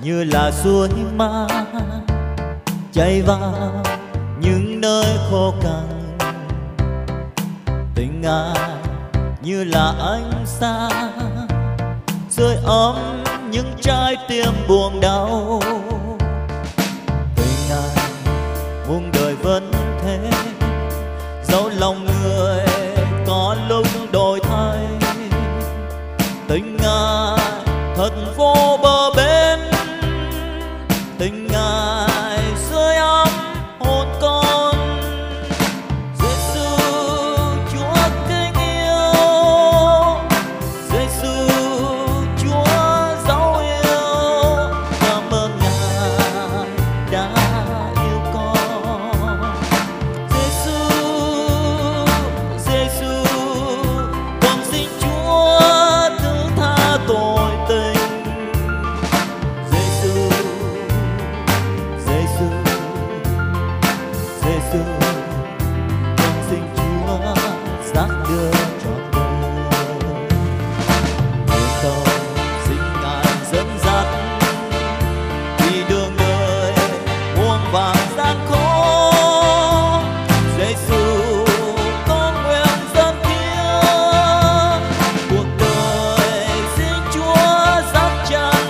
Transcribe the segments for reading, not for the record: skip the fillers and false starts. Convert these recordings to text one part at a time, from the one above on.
như là suối ma chảy vào những nơi khô cằn. Tình Ngài như là ánh sáng sưởi ấm những trái tim buồn đau. Tình Ngài muôn đời vẫn thế, dẫu lòng người có lúc đổi thay. Tình Ngài thật vô bờ bến, tình Ngài sưởi ấm hồn con. Giêsu Chúa kính yêu, Giêsu Chúa dấu yêu, cảm ơn Ngài đã yêu con. Giêsu, Giêsu, con xin Chúa thứ tha tội tình. Giêsu, Giêsu, Giêsu, con xin Chúa dắt đưa trọn đời. Nguyện cầu xin Ngài dẫn dắt đi đường đời muôn vàn gian khó. Giêsu, con nguyện dâng hiến cuộc đời, xin Chúa dắt chân.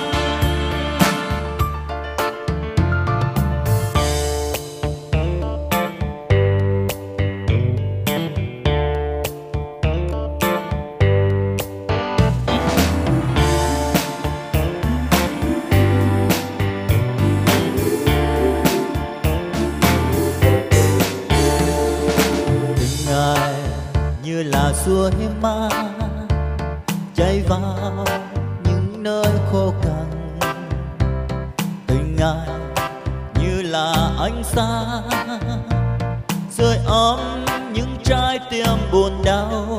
Tình Ngài như là suối ma chảy vào những nơi khô cằn. Tình Ngài như là ánh sáng sưởi ấm những trái tim buồn đau.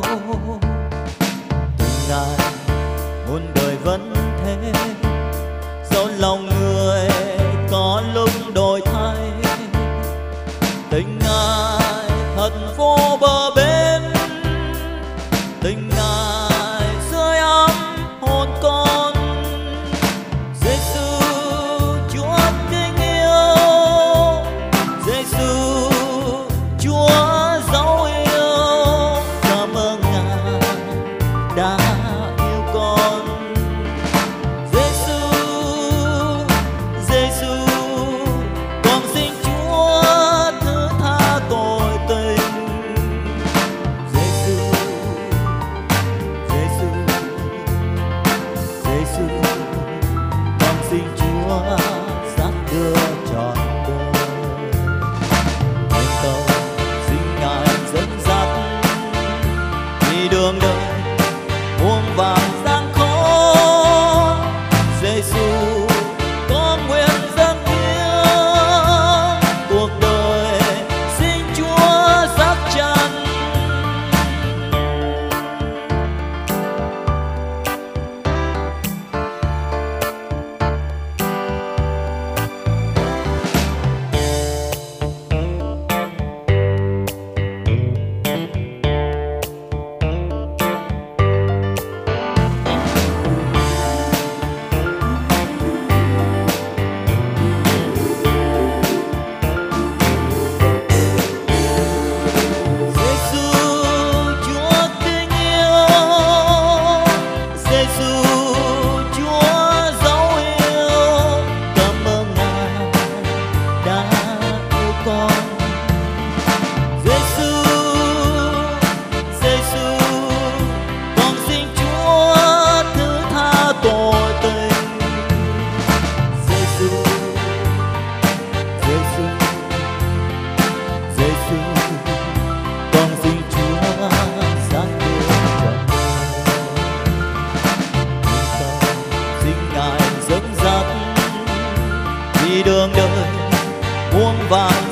Tình Ngài muôn đời vẫn thế, dẫu lòng người có lúc đổi thay. Tình Ngài thật vô bờ bến, tình Ngài sưởi ấm hồn con. Giêsu Chúa kính yêu, Giêsu Chúa dấu yêu, cảm ơn Ngài đã yêu con. Giêsu, Giêsu, con xin Chúa thứ tha tội tình. Giêsu, Giêsu, Giêsu, con xin Chúa dắt đưa trọn đời. Nguyện cầu xin Ngài dẫn dắt đi đường đời muôn vàn gian khó. Giêsu, con nguyện dâng hiến cuộc đời, xin Chúa dắt chân. Giêsu Chúa kính yêu, Giêsu Chúa dấu yêu, cảm ơn Ngài đã yêu con. Giêsu, Giêsu, con xin Chúa thứ tha tội tình. Giêsu, Giêsu, Giêsu, con xin Chúa dắt đưa trọn đời. Nguyện cầu xin Ngài dẫn dắt đi đường đời muôn vàn